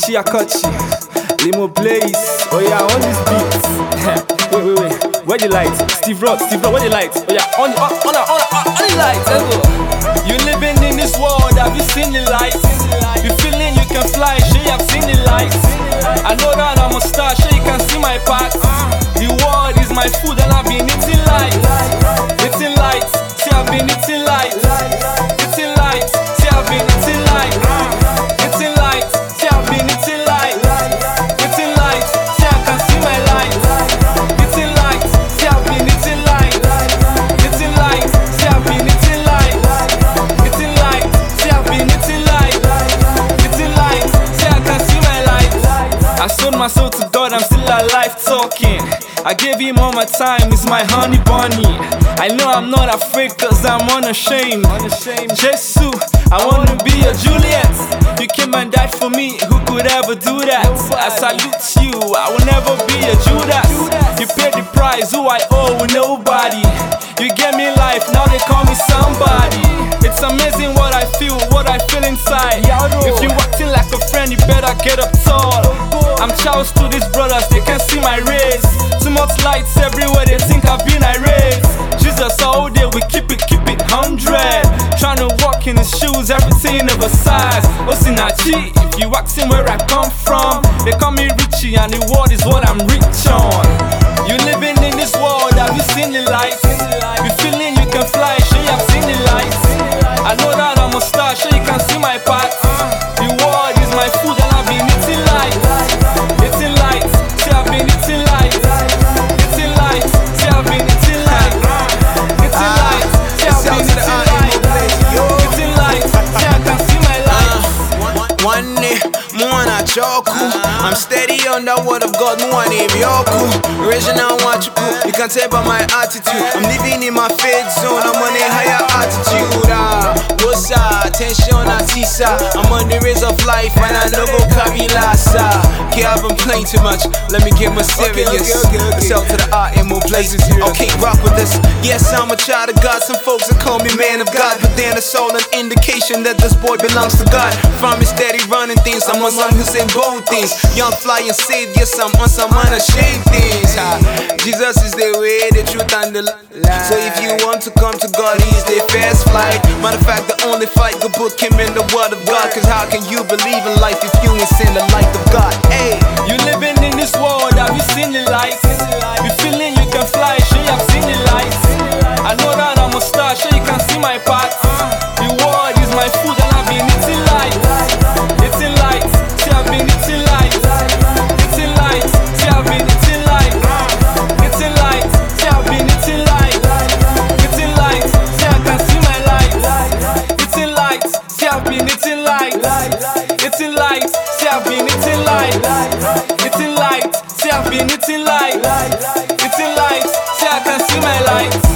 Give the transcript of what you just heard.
Akachi Akachi, Limo Blaze. Oh yeah, on this beat. wait. Where the light? Steve Rock, where the light? Oh yeah, on the light. Let's go. You living in this world, have you seen the light? You feeling you can fly, sure you have seen the light. I know that I'm a star, sure you can see my path. The world is my food and I've been eating light. Eating light, see I've been eating light. Eating light, see I've been eating light. Eating light, see I've been eating light. Eating light, see I can see my light. Eating light, see I've been eating light. Eating light, see I've been eating light. Eating light, see I've been eating light. Eating light, see I can see my light. I sold my soul to God, I'm still alive talking. I gave him all my time, he's my honey bunny. I know I'm not afraid cause I'm unashamed. Jesus, I wanna be a Juliet. You came and died for me, who could ever do that? I salute you, I will never be a Judas. You paid the price, who I owe nobody. You gave me life, now they call me somebody. It's amazing what I feel inside. If you acting like a friend, you better get up tall. I'm Charles to these brothers, they can see my race. Too much lights everywhere, they think I've been irate. Jesus all day, we keep it 100. Trying to walk in his shoes, everything of a size. Osinachi, if you asking where I come from, they call me Richie and the world is what I'm rich on. You living in this world, have you seen the light? You feeling you can fly, sure you have seen the light. I know that I'm a star, sure you can see my path. The world is my food and I've been eating light. Eating light, see I've been eating light. Eating light, see I've been eating light. Eating light, see I've been eating light. Eating light, see I can see my light. One day, Mwana Choku. I'm steady on the word of God, Mwana Byoku. Original Wachuku, you can tell by my attitude. I'm living in my faith zone, I'm on a higher altitude. What's up? Tension Atisa. I'm on the race of life and I know go carry lassa. Okay, I've been playing too much, let me get more serious. Sell to the art and more places. Okay, rock with this. Yes, I'm a child of God. Some folks that call me man of God, but then it's all an indication that this boy belongs to God. From his steady running things, I'm on some who say bold things. Young fly and saved, yes, I'm on some unashamed things. Jesus is the way, the truth and the light. So if you want to come to God, he's the first flight. Matter of fact, the only fight could put him in the word of God. Cause how can you believe in life if you ain't seen the light of God? Hey, you living in this world, have you seen the light? You feeling you can fly, sure you have seen the light. I know that I'm a star, sure you can see my path. The world is my food and I've been eating light. Eating light, see I've been eating light. Eating light, see I've been eating light. Eating light, see I've been eating light. Eating light, see I can see my light. Eating light, see I've been eating light. Eating light, see I've been eating light. Eating light, see I've been eating light. Eating light, see I can see my light.